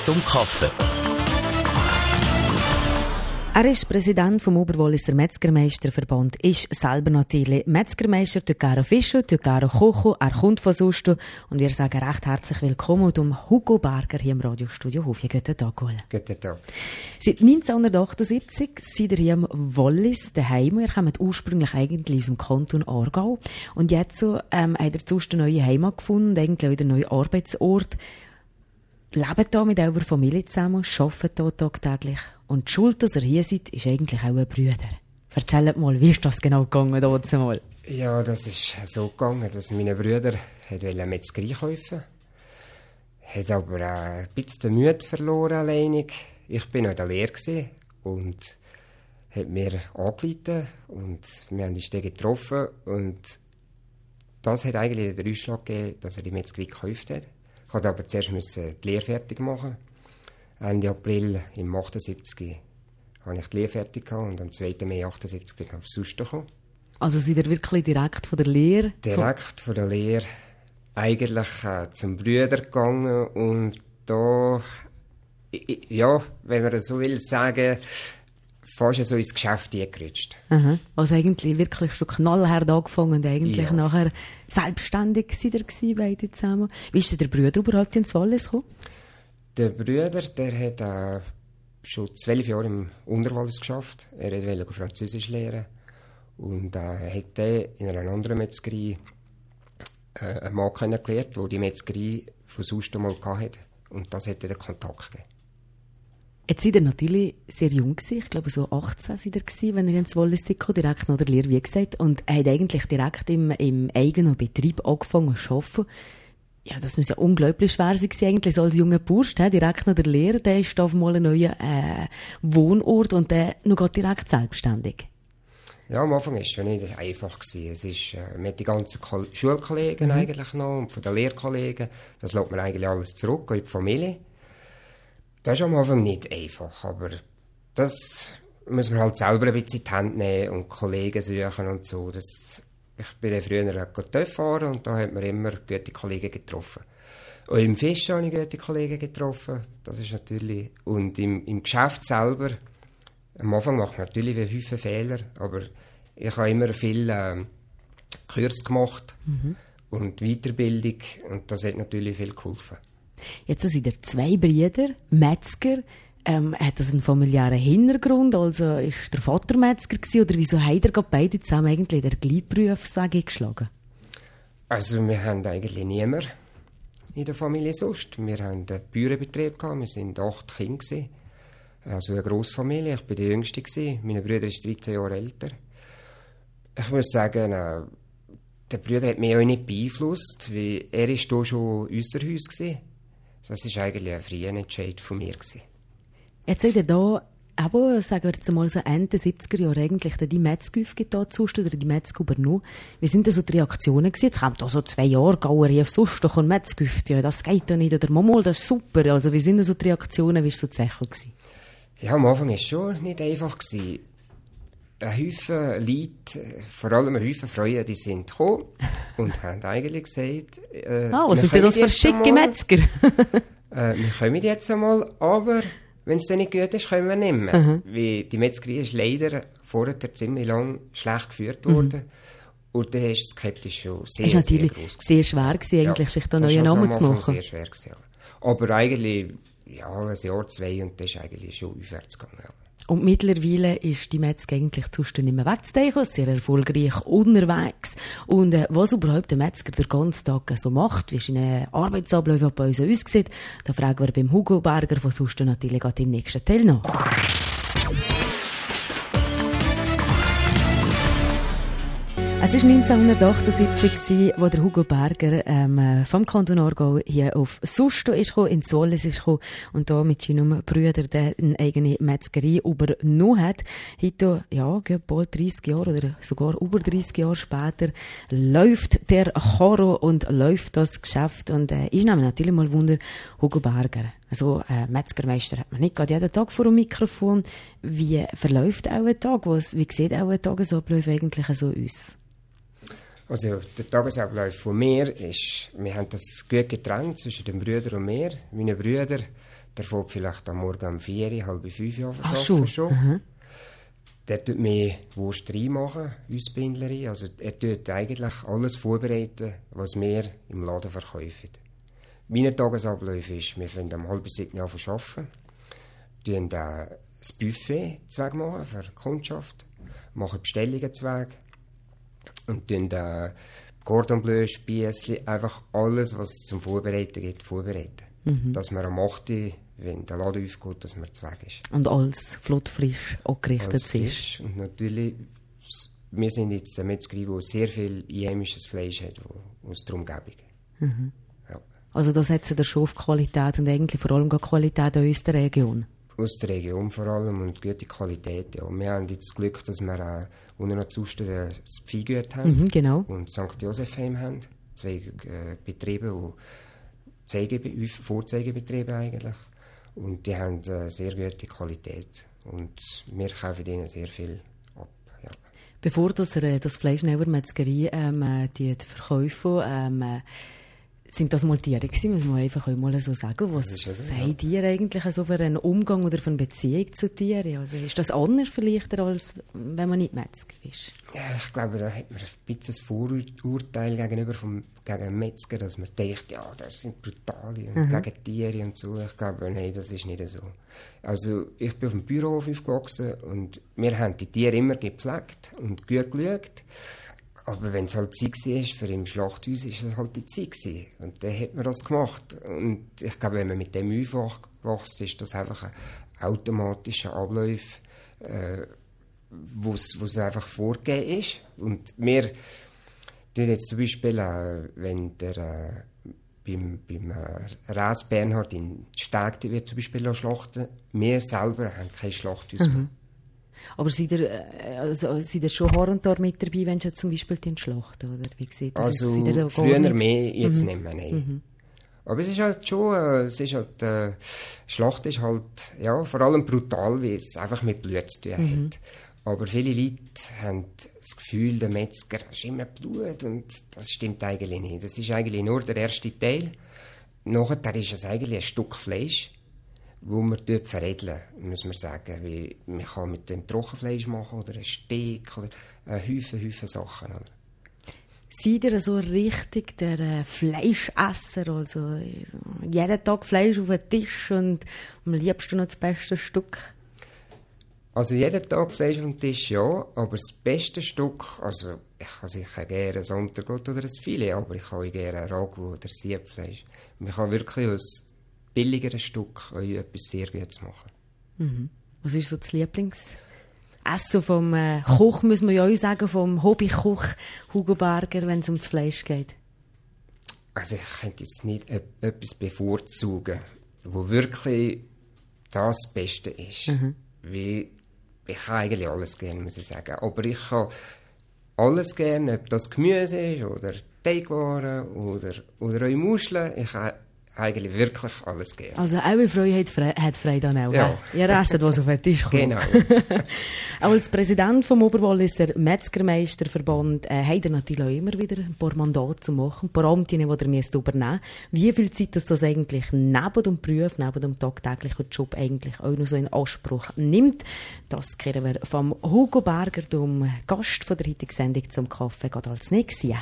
zum Kaffee. Er ist Präsident vom Oberwalliser Metzgermeisterverband, ist selber natürlich Metzgermeister, Töcaro Fischer, Töcaro Kocho, er kommt von Susto und wir sagen recht herzlich willkommen und Hugo Berger hier im Radiostudio Hof. Guten Tag, Ole. Guten Tag. Seit 1978 seid ihr hier im Wallis daheim. Ihr kommt ursprünglich eigentlich aus dem Kanton Aargau und jetzt so, habt ihr zuerst eine neue Heimat gefunden, eigentlich auch einen neuen Arbeitsort. Lebt hier mit eurer Familie zusammen, arbeitet hier tagtäglich. Und die Schuld, dass ihr hier seid, ist eigentlich auch ein Brüder. Erzählt mal, wie ist das genau gegangen dort mal? Ja, das ist so gegangen, dass meine Brüder eine Metzgerei kaufen. Hat aber ein bisschen den Mut verloren alleinig. Ich war noch in der Lehre und hat mir angerufen und wir haben uns dann getroffen. Und das hat eigentlich den Ausschlag gegeben, dass er die Metzgerei gekauft hat. Ich musste aber zuerst die Lehre fertig machen. Ende April im 78 habe ich die Lehre fertig gehabt und am 2. Mai 78 bin ich auf Susto gekommen. Also seid ihr wirklich direkt von der Lehre? Direkt von der Lehre eigentlich zum Brüder gegangen und da, ja, wenn man so will sagen, fast so ins Geschäft eingerutscht. Aha. Also eigentlich wirklich schon knallhart angefangen und eigentlich nachher selbstständig seid ihr gewesen, beide zusammen. Wie ist denn der Bruder überhaupt ins Wallis gekommen? Der Bruder, der hat schon 12 Jahre im Unterwallis geschafft. Er wollte Französisch lernen und hat in einer anderen Metzgerei einen Mann kennengelernt, der die Metzgerei von Susto mal hatte. Und das hat den Kontakt gegeben. Jetzt seid ihr natürlich sehr jung gewesen. Ich glaube, so 18 seid ihr gewesen, wenn ihr ins Wallis seid, direkt nach der Lehre, wie gesagt. Und er hat eigentlich direkt im eigenen Betrieb angefangen zu arbeiten. Ja, das muss ja unglaublich schwer sein, eigentlich so als junger Bursch, direkt nach der Lehre, der ist auf mal einen neuen Wohnort und der noch direkt selbstständig. Ja, am Anfang war es schon nicht einfach. Es ist, mit den ganzen Schulkollegen eigentlich noch und von den Lehrkollegen, das lässt man eigentlich alles zurück, in die Familie. Das ist am Anfang nicht einfach, aber das muss man halt selber ein bisschen in die Hand nehmen und Kollegen suchen und so. Ich bin dann früher TÜV fahren und da hat man immer gute Kollegen getroffen. Auch im Fisch habe ich gute Kollegen getroffen, das ist natürlich. Und im Geschäft selber, am Anfang macht man natürlich viele Fehler, aber ich habe immer viel Kurs gemacht und Weiterbildung und das hat natürlich viel geholfen. Jetzt sind ihr 2 Brüder, Metzger. Hat das einen familiären Hintergrund? Also ist der Vater Metzger gewesen, oder wieso habt ihr beide zusammen eigentlich den gleichen Beruf eingeschlagen? Also wir haben eigentlich niemanden in der Familie sonst. Wir haben einen Bauernbetrieb gehabt, wir waren 8 Kinder. Also eine Grossfamilie, ich war der Jüngste. Mein Bruder ist 13 Jahre älter. Ich muss sagen, der Bruder hat mich auch nicht beeinflusst, weil er war hier schon unser Haus gewesen. Das war eigentlich ein freier Entscheid von mir gewesen. Jetzt seid ihr da, aber sagen wir jetzt mal so Ende 70er Jahre eigentlich die Metzgüfe da zustehen oder die Metzg übernommen. Wie sind denn so die Reaktionen gewesen? Jetzt kommt da so 2 Jahre Gauer auf Susto und Metzgüfe, ja, das geht doch nicht, oder Momol, das ist super. Also wie sind denn so die Reaktionen, wie war so die Sache gewesen? Ja, am Anfang war es schon nicht einfach gewesen. Ein Haufen Leute, vor allem ein Haufen Freunde, die sind gekommen und haben eigentlich gesagt, was sind denn das für schicke Metzger? Wir kommen jetzt einmal, aber wenn es dann nicht gut ist, können wir nicht mehr. Weil die Metzgerei ist leider vorher ziemlich lang schlecht geführt worden. Und dann ist es skeptisch schon sehr, sehr groß. Es war natürlich sehr schwer gewesen, eigentlich, sich da neue Namen zu machen. Sehr schwer gewesen, ja. Aber eigentlich, ja, ein Jahr, 2 und das ist eigentlich schon aufwärts gegangen. Ja. Und mittlerweile ist die Metzger eigentlich zuständig nicht mehr wegzudenken, sehr erfolgreich unterwegs. Und was überhaupt der Metzger den ganzen Tag so macht, wie seine Arbeitsabläufe bei uns aussieht, da fragen wir beim Hugo Berger von Susto natürlich im nächsten Teil nach. Es war 1978, als der Hugo Berger vom Kanton Aargau hier auf Susto ins Wallis ist gekommen und da mit seinem Bruder eine eigene Metzgerei übernommen hat. Heute, ja, bald 30 Jahre oder sogar über 30 Jahre später, läuft der Choro und läuft das Geschäft. Und ich nehme natürlich mal Wunder, Hugo Berger. Also, Metzgermeister hat man nicht gerade jeden Tag vor dem Mikrofon. Wie verläuft auch ein Tag? Wie sieht auch ein Tagesablauf eigentlich so aus? Also der Tagesablauf von mir ist, wir haben das gut getrennt zwischen den Brüdern und mir. Meine Brüder, der fährt vielleicht am Morgen um 4, halb 5 Uhr arbeiten schon. Der tut mir Wurst reinmachen, uns Bindleri. Also er tut eigentlich alles vorbereiten, was wir im Laden verkaufen. Mein Tagesablauf ist, wir fangen um 6:30 an zu arbeiten, tun das Buffet Zweig machen für die Kundschaft, machen Bestellungen Zweig und tun Cordon Bleu, Spiessli, einfach alles, was es zum Vorbereiten gibt, vorbereiten. Dass man am 8 Uhr, wenn der Laden aufgeht, dass man Zweig ist. Und alles flott-frisch angerichtet ist. Und natürlich, wir sind jetzt eine Metzgerei, die sehr viel einheimisches Fleisch hat aus der Umgebung. Ja. Also da setzen wir schon auf Qualität und eigentlich vor allem die Qualität aus der Region. Aus der Region vor allem und gute Qualität. Ja. Wir haben jetzt das Glück, dass wir unten noch zu Ostern das Viehgut haben genau. und St. Joseph-Heim haben. 2 Betriebe, die Vorzeigebetriebe eigentlich. Und die haben sehr gute Qualität. Und wir kaufen denen sehr viel ab. Ja. Bevor das Fleisch in der Metzgerei die verkaufen, sind das mal Tiere gewesen, muss man einfach mal so sagen. Was seid ihr eigentlich so für einen Umgang oder für eine Beziehung zu Tieren? Also ist das anders vielleicht, als wenn man nicht Metzger ist? Ja, ich glaube, da hat man ein bisschen ein Vorurteil gegen einen Metzger, dass man denkt, ja, das sind brutale und gegen Tiere und so. Ich glaube, nein, das ist nicht so. Also ich bin auf dem Bauernhof aufgewachsen und wir haben die Tiere immer gepflegt und gut geschaut. Aber wenn es halt Zeit war für im Schlachthaus, ist es halt die Zeit gewesen. Und dann hat man das gemacht. Und ich glaube, wenn man mit dem aufwächst, ist das einfach ein automatischer Ablauf, wo es einfach vorgegeben ist. Und wir tun jetzt zum Beispiel, wenn der beim Ras Bernhard in Steg wird zum Beispiel schlachten, wir selber haben kein Schlachthaus mehr. Aber seid ihr schon Haar und Haar mit dabei, wenn ihr zum Beispiel den Schlacht, oder wie sieht das? Also früher mehr, jetzt nicht mehr, nein. Aber es ist halt schon, Schlacht ist halt, ja, vor allem brutal, weil es einfach mit Blut zu tun hat. Aber viele Leute haben das Gefühl, der Metzger ist immer Blut und das stimmt eigentlich nicht. Das ist eigentlich nur der erste Teil. Nachher ist es eigentlich ein Stück Fleisch, wo man dort veredeln, muss man sagen. Wie man kann mit dem Trockenfleisch machen oder ein Steak oder einen Haufen Sachen. Oder? Seid ihr so richtig der Fleischesser? Also jeden Tag Fleisch auf den Tisch und am liebsten noch das beste Stück? Also jeden Tag Fleisch auf dem Tisch, ja. Aber das beste Stück, also ich kann sicher gerne ein Sondergott oder ein Filet, aber ich kann auch gerne ein Ragout oder Siebfleisch. Man kann wirklich aus billigeren Stück etwas sehr Gutes machen. Was ist so das Lieblingsessen vom Koch, muss man ja auch sagen, vom Hobbykoch Hugo Berger, wenn es um das Fleisch geht? Also ich könnte jetzt nicht etwas bevorzugen, wo wirklich das Beste ist. Weil ich kann eigentlich alles gerne, muss ich sagen. Aber ich kann alles gerne, ob das Gemüse ist oder Teigwaren oder auch Muscheln. Ich kann eigentlich wirklich alles gerne. Also eure Freude hat Freude dann auch. Ja. Ihr esst, was auf den Tisch kommt. Genau. Auch als Präsident vom Oberwalliser Metzgermeisterverband habt ihr natürlich auch immer wieder ein paar Mandate zu machen, ein paar Amten, die ihr übernehmen müsst. Wie viel Zeit das eigentlich neben dem Beruf, neben dem tagtäglichen Job eigentlich auch noch so in Anspruch nimmt, das kennen wir vom Hugo Berger, dem Gast von der heutigen Sendung zum Kaffee, geht als nächstes.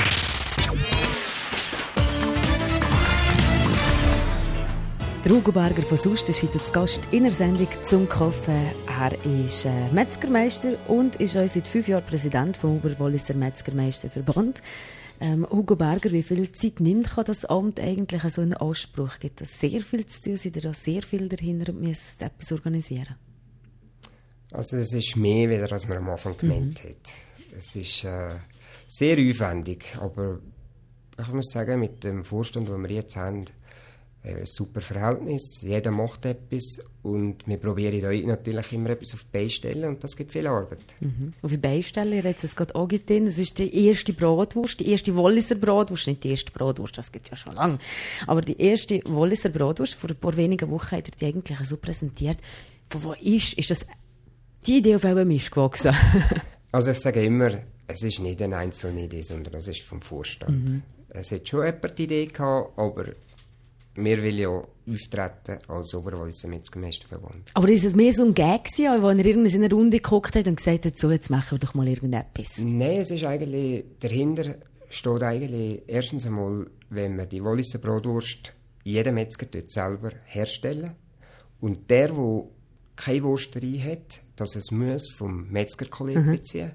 Der Hugo Berger von Susten ist heute zu Gast in der Sendung zum Kaffee. Er ist Metzgermeister und ist auch seit 5 Jahren Präsident vom Oberwalliser Metzgermeisterverband. Hugo Berger, wie viel Zeit nimmt das Amt eigentlich so in Anspruch? Gibt es sehr viel zu tun? Seid ihr da sehr viel dahinter und müsst etwas organisieren? Also es ist mehr, als man am Anfang gemeint hat. Es ist sehr aufwendig, aber ich muss sagen, mit dem Vorstand, den wir jetzt haben, ein super Verhältnis, jeder macht etwas und wir probieren euch natürlich immer etwas auf die Beine zu stellen und das gibt viel Arbeit. Auf die Beine stellen, ihr habt es gerade angetan, das ist die erste Bratwurst, die erste Walliser Bratwurst, nicht die erste Bratwurst, das gibt es ja schon lange, aber die erste Walliser Bratwurst, vor ein paar wenigen Wochen hat er die eigentlich so präsentiert. Von wo ist das die Idee auf eurem Mist gewachsen? Also ich sage immer, Es ist nicht eine einzelne Idee, sondern das ist vom Vorstand. Es hat schon jemand die Idee gehabt, aber wir wollen ja auftreten als Oberwalliser Metzgermeisterverband. Aber ist es mehr so ein Gag gewesen, wo er irgendwie in einer Runde geguckt hat und gesagt hat, so, jetzt machen wir doch mal irgendetwas? Nein, es ist eigentlich, dahinter steht eigentlich erstens einmal, wenn man die Walliser Bratwurst, jeder Metzger dort selber herstellen und der keine Wursterei hat, dass es muss vom Metzgerkollegen beziehen.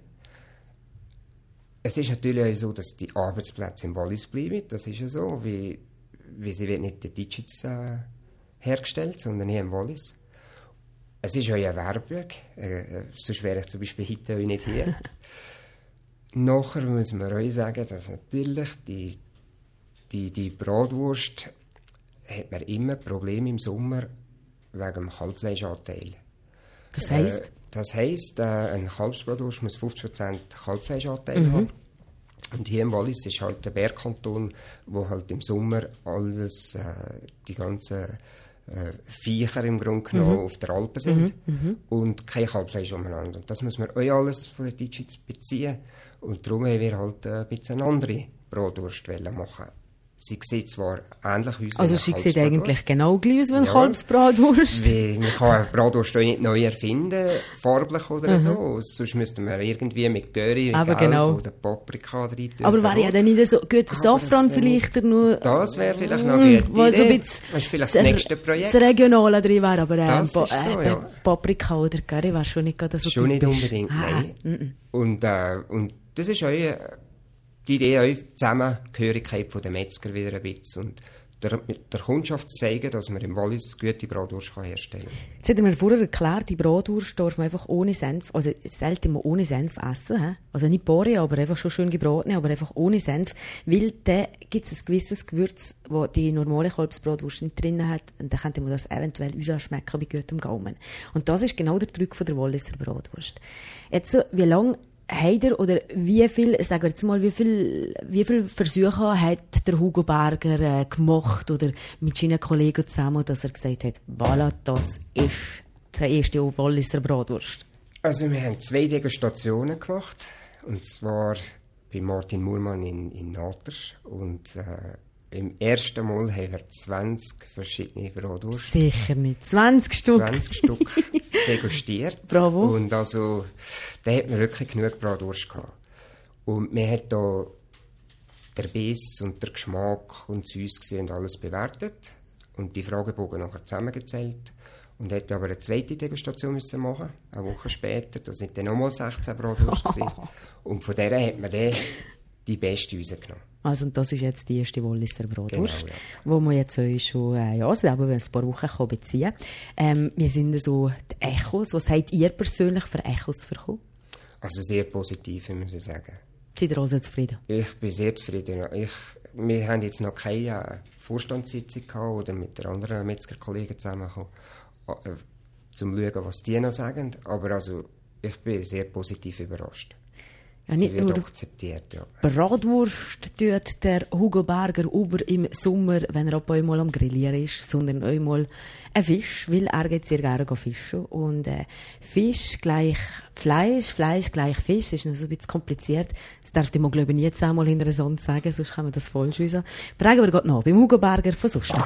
Es ist natürlich auch so, dass die Arbeitsplätze im Wallis bleiben. Das ist ja so, wie sie wird nicht in Ditschitz hergestellt, sondern hier im Wallis. Es ist auch eine Werbung, sonst wäre ich zum Beispiel heute auch nicht hier. Nachher muss man auch sagen, dass natürlich die Bratwurst hat man immer Probleme im Sommer wegen dem Kalbfleischanteil. Das heisst? Das heisst, ein Kalbsbratwurst muss 50% Kalbfleischanteil haben. Und hier im Wallis ist halt der Bergkanton, wo halt im Sommer alles, die ganzen Viecher im Grunde genommen auf der Alpen sind und kein Kalbfleisch umeinander. Und das muss man auch alles von der Ditschitz beziehen. Und darum haben wir halt ein bisschen eine andere Bratwurst machen. Sie sieht zwar ähnlich aus wie also sie sieht eigentlich genau gleich aus wie eine Kalbsbratwurst. Man kann eine Bratwurst auch nicht neu erfinden, farblich oder so. Sonst müsste man irgendwie mit Curry, Gelb oder Paprika rein tun. Aber wäre ja dann nicht so gut. Safran vielleicht nur... Das wäre vielleicht noch eine gute Idee. Das ist vielleicht das nächste Projekt. Das Regionale drin wäre, aber Paprika oder Curry wäre schon nicht gerade so schon typisch. Nicht unbedingt, nein. Und das ist auch die Idee, auch die Zusammengehörigkeit der Metzger wieder ein bisschen und der Kundschaft zu zeigen, dass man im Wallis gute Bratwurst herstellen kann. Jetzt hat mir vorher erklärt, die Bratwurst darf man einfach ohne Senf, also selten mal ohne Senf essen. He? Also nicht Bohre, aber einfach schon schön gebratene, aber einfach ohne Senf. Weil da gibt es ein gewisses Gewürz, das die normale Kalbsbratwurst nicht drin hat. Und dann könnte man das eventuell uns anschmecken bei gutem Gaumen. Und das ist genau der Trick von der Walliser Bratwurst. Jetzt, wie lange habt ihr, oder wie viel Versuche hat der Hugo Berger gemacht oder mit seinen Kollegen zusammen, dass er gesagt hat, voilà, das ist die erste Walliser Bratwurst? Also wir haben 2 Degustationen gemacht, und zwar bei Martin Murmann in Naters, und im ersten Mal haben wir 20 verschiedene Bratwurst. Bissiger nicht. 20 Stück? 20 Stück degustiert. Bravo. Und also, da hat man wirklich genug Bratwurst gehabt. Und man hat da den Biss und den Geschmack und das Aussehen und alles bewertet. Und die Fragebogen nachher zusammengezählt. Und hätte aber eine zweite Degustation müssen machen, eine Woche später. Da sind dann nochmal 16 Bratwurst gewesen. Und von der hat man dann die beste rausgenommen. Also, und das ist jetzt die erste Walliser Bratwurst, genau, ja. Wo man jetzt schon, selber ein paar Wochen beziehen kann. Wie sind so die Echos? Was habt ihr persönlich für Echos bekommen? Also sehr positiv, muss ich sagen. Seid ihr also zufrieden? Ich bin sehr zufrieden. Wir haben jetzt noch keine Vorstandssitzung gehabt oder mit den anderen Metzgerkollegen zusammengekommen, um zu schauen, was die noch sagen. Aber also, ich bin sehr positiv überrascht. Ja, nicht sie wird nur akzeptiert, ja. Bratwurst tut der Hugo Berger über im Sommer, wenn er auch einmal am Grillieren ist, sondern auch mal ein Fisch, weil er geht sehr gerne fischen. Und Fisch gleich Fleisch, Fleisch gleich Fisch, ist noch so ein bisschen kompliziert. Das darf ich mal, glaube ich, nie zusammen in einer Sonne sagen, sonst kann man das falsch wissen. Fragen wir gerade noch beim Hugo Berger von Susten.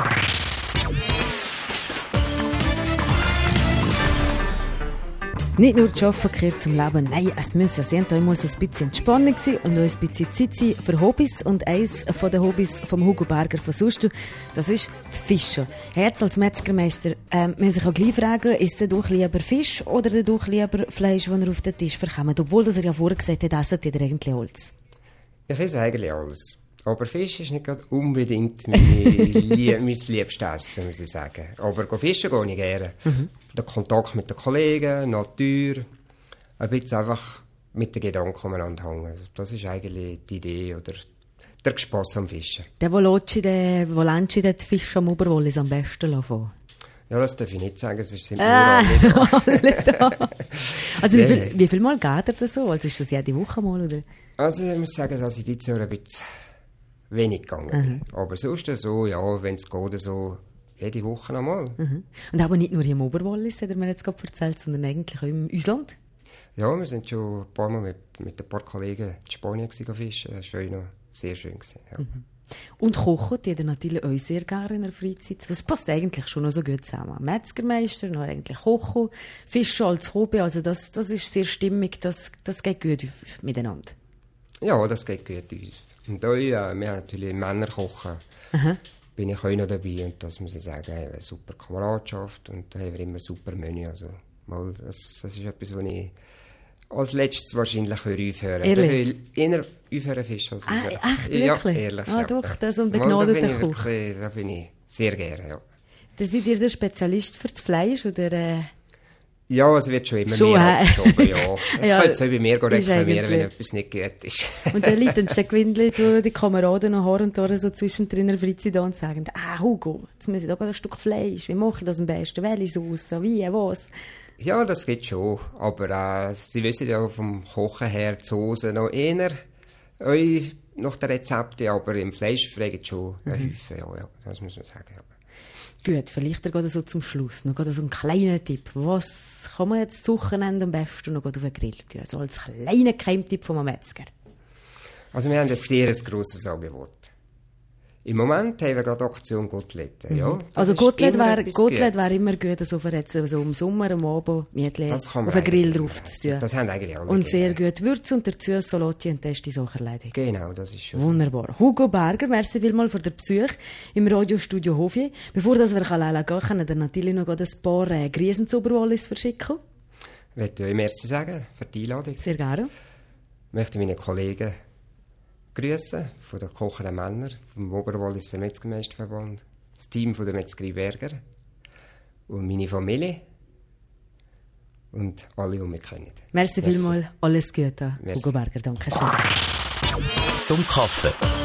Nicht nur die Arbeit gehört zum Leben, nein, es muss ja sehr einmal so ein bisschen Entspannung sein und auch ein bisschen Zeit sein für Hobbys. Und eines von den Hobbys vom Hugo Berger von Sustu, das ist die Fische. Jetzt als Metzgermeister muss ich auch gleich fragen, ist der doch lieber Fisch oder doch lieber Fleisch, das er auf den Tisch bekommt? Obwohl er ja vorher gesagt hat, essen ihr eigentlich alles. Ich esse eigentlich alles. Aber Fisch ist nicht unbedingt mein liebstes Essen, muss ich sagen. Aber fischen gehe ich gerne. Der Kontakt mit den Kollegen, Natur, ein bisschen einfach mit den Gedanken umeinander hängen. Das ist eigentlich die Idee oder der Spass am Fischen. Wo lässt du den Fisch am Oberwallis am besten laufen? Ja, das darf ich nicht sagen, sonst sind wir alle da. Also wie viel Mal geht er das so? Also ist das jede Woche mal? Oder? Also ich muss sagen, dass ich dieses Jahr ein bisschen wenig gegangen bin. Aber sonst so, ja, wenn es geht, so jede Woche einmal. Und aber nicht nur hier im Oberwallis, hat er mir jetzt gerade erzählt, sondern eigentlich auch im Ausland? Ja, wir sind schon ein paar Mal mit ein paar Kollegen in Spanien fischen. Das war noch sehr schön. Ja. Und kochen, die natürlich auch sehr gerne in der Freizeit. Das passt eigentlich schon noch so gut zusammen. Metzgermeister, noch eigentlich kochen, Fischen als Hobby, also das ist sehr stimmig, das geht gut miteinander. Ja, das geht gut uns. Und auch, wir haben natürlich Männer kochen. Bin ich auch noch dabei und das muss ich sagen, wir haben eine super Kameradschaft und da haben wir immer super Menü. Also, das ist etwas, was ich als letztes wahrscheinlich aufhören. Ehrlich? Ich will eher aufhören fischen als aufhören. Echt, wirklich? Ja, ehrlich. Doch, das ist ein begnadeter Koch. Da bin ich sehr gerne, ja. Da seid ihr der Spezialist für das Fleisch, oder? Ja, es wird schon immer mehr abgeschoben, ja. Jetzt ja, könnt ihr bei mir reklamieren, wenn etwas nicht gut ist. Und dann liegt ein Gewindli, die Kameraden noch Haar und Haar so zwischendrin in der Freizeit und sagen, Hugo, jetzt muss ich da ein Stück Fleisch, wie mache ich das am besten, welche Sauce, wie, was? Ja, das geht schon, aber Sie wissen ja vom Kochen her, die Soße noch eher nach den Rezepten, aber im Fleisch fragen schon ein Häufen, ja, das muss man sagen, ja. Gut, vielleicht gerade so zum Schluss noch so einen kleinen Tipp. Was kann man jetzt das Wochenende am besten noch auf den Grill tun? So als kleiner Geheimtipp von einem Metzger. Also wir haben ein sehr grosses Angebot. Im Moment haben wir gerade Aktion Gottletten. Ja, also Gottlet wäre immer gut, also für jetzt so im Sommer, am Abend, Mietli auf den Grill drauf zu tun. Das haben eigentlich alle. Und sehr gut Würze und dazu Salati und das ist die Sache erledigt. Genau, das ist schon wunderbar. So. Hugo Berger, merci vielmals für den Besuch im Radiostudio Hofi. Bevor wir alleine gehen, können wir natürlich noch ein paar Grüßen zu Oberwallis verschicken. Ich möchte euch merci sagen für die Einladung. Sehr gerne. Ich möchte meine Kollegen grüßen von den kochenden Männern, vom Oberwalliser Metzgermeisterverband, das Team von der Metzgerei Berger und meine Familie und alle, die mich kennen. Merci vielmals, alles Gute. Hugo Berger, danke schön. Zum Kaffee.